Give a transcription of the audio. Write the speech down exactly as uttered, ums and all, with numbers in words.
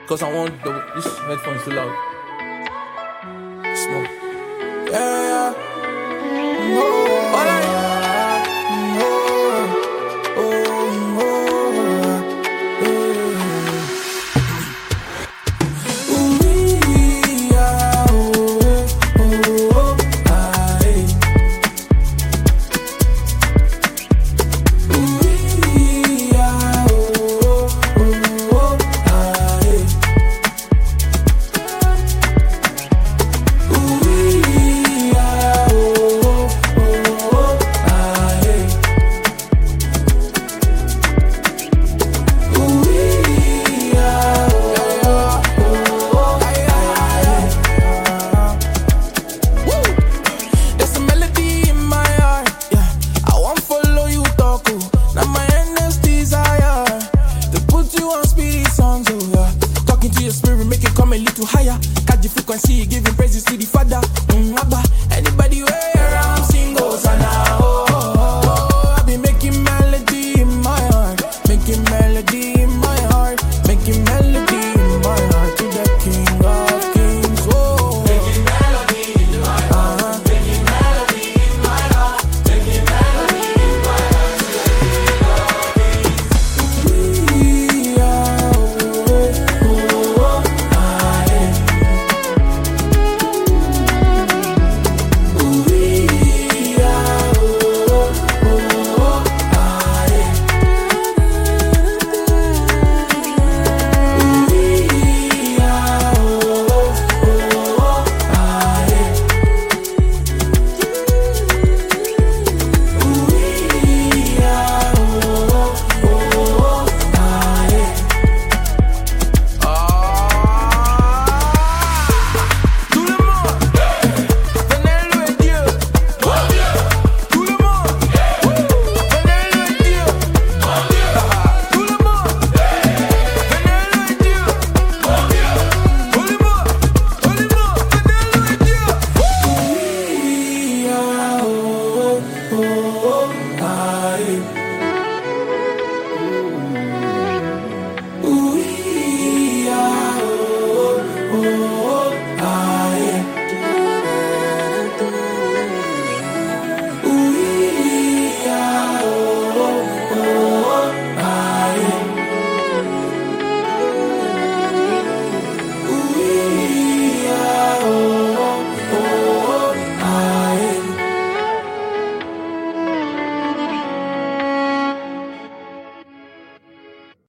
Cause I want the, this headphones too loud. Smoke. Yeah, yeah. No. Alright. No. Oh, oh, oh. Ooh, yeah, oh, oh, oh, aye. Ooh, yeah, oh, oh, oh, aye. Ooh, yeah, oh, oh, oh, aye. Ooh, yeah, oh, oh, aye. Woo! There's a melody in my heart, yeah. I won't follow you talk, oh. Now my endless desire to put you on spirit songs, oh yeah. Talking to your spirit, make it come a little higher. Catch the frequency, giving praises to the Father. Mm, Abba,